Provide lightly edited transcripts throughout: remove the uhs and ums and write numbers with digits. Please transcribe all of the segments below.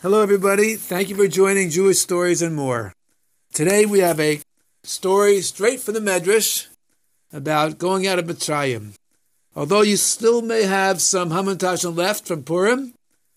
Hello, everybody. Thank you for joining Jewish Stories and More. Today we have a story straight from the Medrash about going out of Mitzrayim. Although you still may have some hamantashen left from Purim,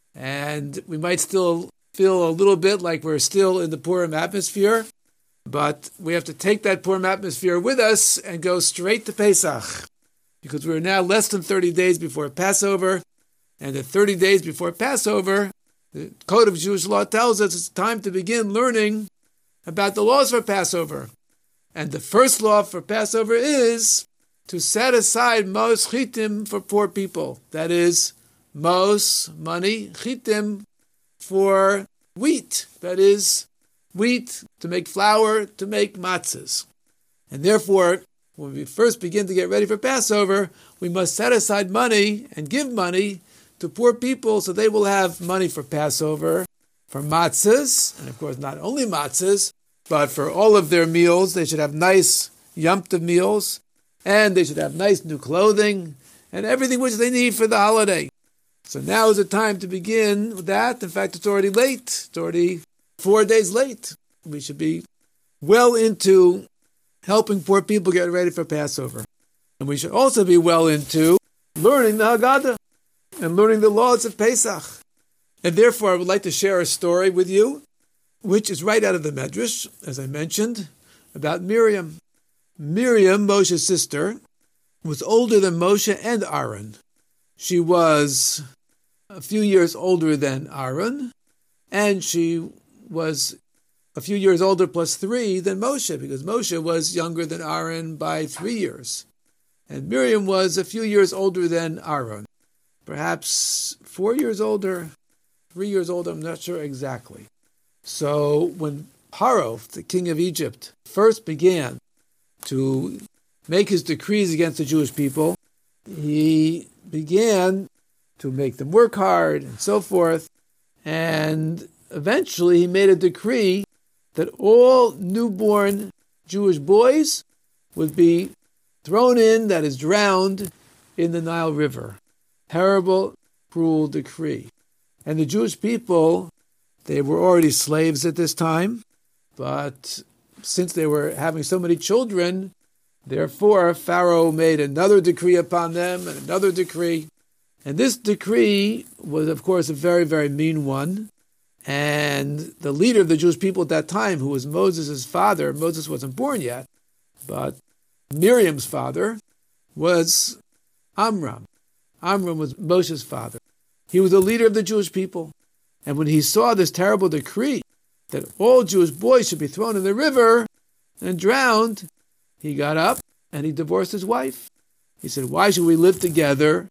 and we might still feel a little bit like we're still in the Purim atmosphere, but we have to take that Purim atmosphere with us and go straight to Pesach, because we're now less than 30 days before Passover, and at 30 days before Passover, the Code of Jewish Law tells us it's time to begin learning about the laws for Passover. And the first law for Passover is to set aside mos chitim for poor people. That is, mos, money, chitim for wheat. That is, wheat to make flour, to make matzahs. And therefore, when we first begin to get ready for Passover, we must set aside money and give money to poor people so they will have money for Passover, for matzahs, and of course not only matzahs, but for all of their meals. They should have nice Yom Tov meals, and they should have nice new clothing, and everything which they need for the holiday. So now is the time to begin with that. In fact, it's already late. It's already 4 days late. We should be well into helping poor people get ready for Passover. And we should also be well into learning the Haggadah and learning the laws of Pesach. And therefore, I would like to share a story with you, which is right out of the Medrash, as I mentioned, about Miriam. Miriam, Moshe's sister, was older than Moshe and Aaron. She was a few years older than Aaron, and she was a few years older plus 3 than Moshe, because Moshe was younger than Aaron by 3 years. And Miriam was a few years older than Aaron. Perhaps 4 years older, 3 years older, I'm not sure exactly. So when Paro, the king of Egypt, first began to make his decrees against the Jewish people, he began to make them work hard and so forth. And eventually he made a decree that all newborn Jewish boys would be thrown in, that is drowned, in the Nile River. Terrible, cruel decree. And the Jewish people, they were already slaves at this time, but since they were having so many children, therefore Pharaoh made another decree upon them and another decree. And this decree was, of course, a very, very mean one. And the leader of the Jewish people at that time, who was Moses' father, Moses wasn't born yet, but Miriam's father was Amram. Amram was Moshe's father. He was the leader of the Jewish people. And when he saw this terrible decree that all Jewish boys should be thrown in the river and drowned, he got up and he divorced his wife. He said, why should we live together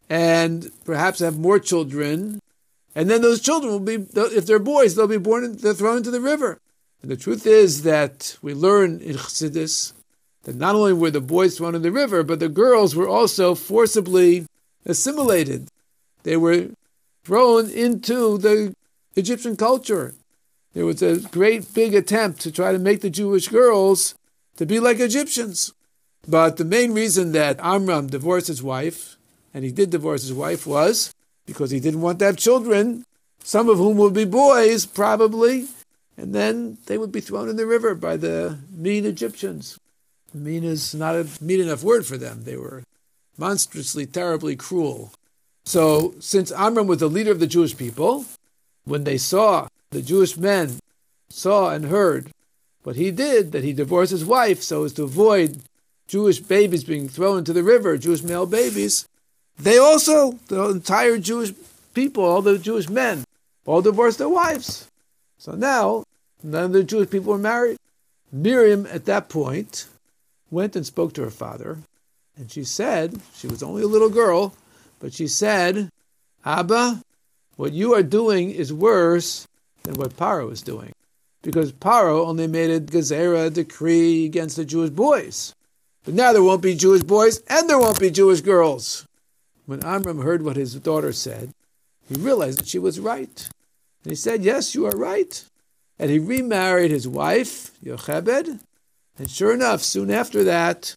and perhaps have more children? And then those children will be, if they're boys, they'll be they're thrown into the river. And the truth is that we learn in Chassidus that not only were the boys thrown in the river, but the girls were also forcibly assimilated. They were thrown into the Egyptian culture. There was a great big attempt to try to make the Jewish girls to be like Egyptians. But the main reason that Amram divorced his wife, and he did divorce his wife, was because he didn't want to have children, some of whom would be boys, probably, and then they would be thrown in the river by the mean Egyptians. Mean is not a mean enough word for them. They were monstrously, terribly cruel. So, since Amram was the leader of the Jewish people, when they saw, the Jewish men saw and heard what he did, that he divorced his wife so as to avoid Jewish babies being thrown into the river, Jewish male babies, they also, the entire Jewish people, all the Jewish men, all divorced their wives. So now, none of the Jewish people were married. Miriam, at that point, went and spoke to her father, and she said, she was only a little girl, but she said, Abba, what you are doing is worse than what Paro is doing. Because Paro only made a gezerah, decree against the Jewish boys. But now there won't be Jewish boys and there won't be Jewish girls. When Amram heard what his daughter said, he realized that she was right. And he said, yes, you are right. And he remarried his wife, Yochebed. And sure enough, soon after that,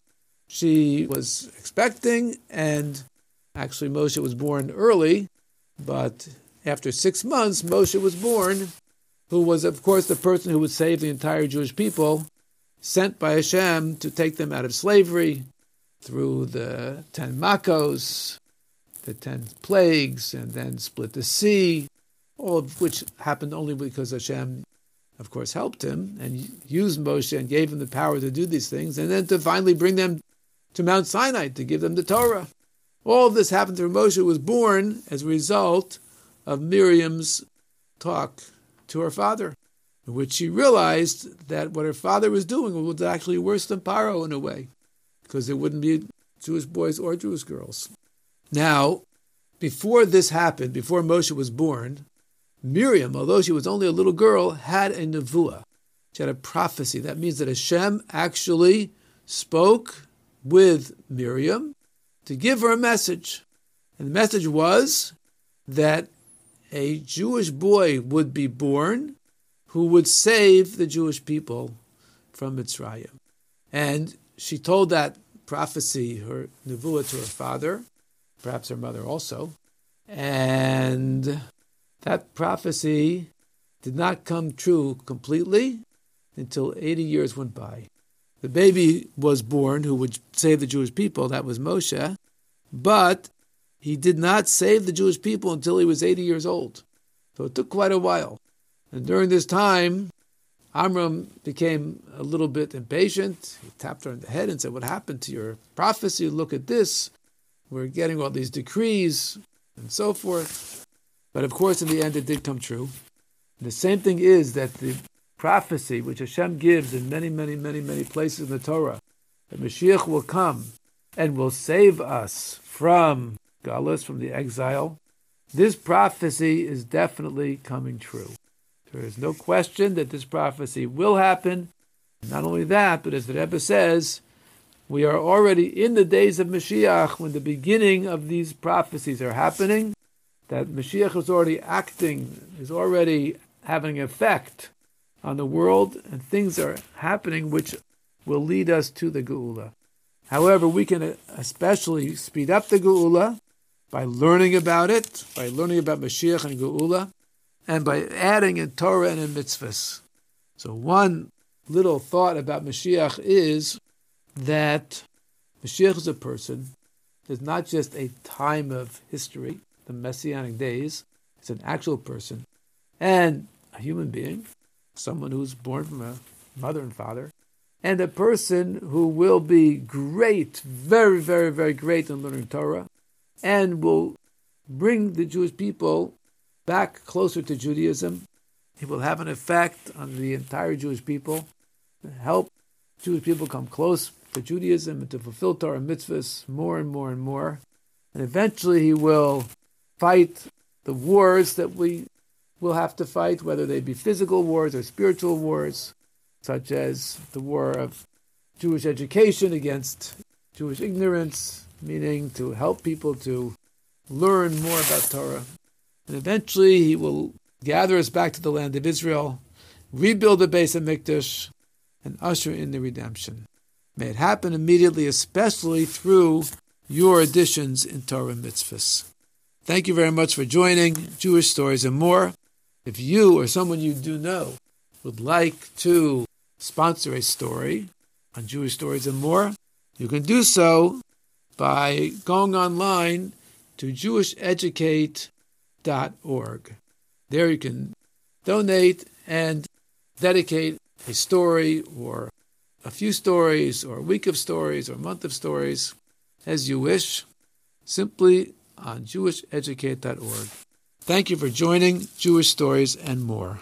she was expecting, and actually Moshe was born early, but after 6 months, Moshe was born, who was, of course, the person who would save the entire Jewish people, sent by Hashem to take them out of slavery through the 10 Makos, the 10 plagues, and then split the sea, all of which happened only because Hashem, of course, helped him and used Moshe and gave him the power to do these things, and then to finally bring them to Mount Sinai to give them the Torah. All of this happened through Moshe, who was born as a result of Miriam's talk to her father, in which she realized that what her father was doing was actually worse than Paro in a way, because there wouldn't be Jewish boys or Jewish girls. Now, before this happened, before Moshe was born, Miriam, although she was only a little girl, had a nevuah. She had a prophecy. That means that Hashem actually spoke with Miriam to give her a message. And the message was that a Jewish boy would be born who would save the Jewish people from Mitzrayim. And she told that prophecy, her nevuah, to her father, perhaps her mother also. And that prophecy did not come true completely until 80 years went by. The baby was born who would save the Jewish people, that was Moshe, but he did not save the Jewish people until he was 80 years old. So it took quite a while. And during this time, Amram became a little bit impatient. He tapped her on the head and said, "What happened to your prophecy? Look at this. We're getting all these decrees," and so forth. But of course, in the end, it did come true. And the same thing is that the prophecy which Hashem gives in many, many, many, many places in the Torah, that Mashiach will come and will save us from Galus, from the exile, this prophecy is definitely coming true. There is no question that this prophecy will happen. Not only that, but as the Rebbe says, we are already in the days of Mashiach when the beginning of these prophecies are happening, that Mashiach is already acting, is already having an effect on the world, and things are happening which will lead us to the Geula. However, we can especially speed up the Geula by learning about it, by learning about Mashiach and Geula, and by adding in Torah and in mitzvahs. So one little thought about Mashiach is that Mashiach is a person. It's not just a time of history, the Messianic days. It's an actual person and a human being, someone who's born from a mother and father, and a person who will be great, very, very, very great in learning Torah, and will bring the Jewish people back closer to Judaism. It will have an effect on the entire Jewish people, help Jewish people come close to Judaism and to fulfill Torah and mitzvahs more and more and more. And eventually he will fight the wars that we will have to fight, whether they be physical wars or spiritual wars, such as the war of Jewish education against Jewish ignorance, meaning to help people to learn more about Torah. And eventually he will gather us back to the land of Israel, rebuild the Beis HaMikdash, and usher in the redemption. May it happen immediately, especially through your additions in Torah and mitzvahs. Thank you very much for joining Jewish Stories and More. If you or someone you do know would like to sponsor a story on Jewish Stories and More, you can do so by going online to jewisheducate.org. There you can donate and dedicate a story or a few stories or a week of stories or a month of stories as you wish, simply on jewisheducate.org. Thank you for joining Jewish Stories and More.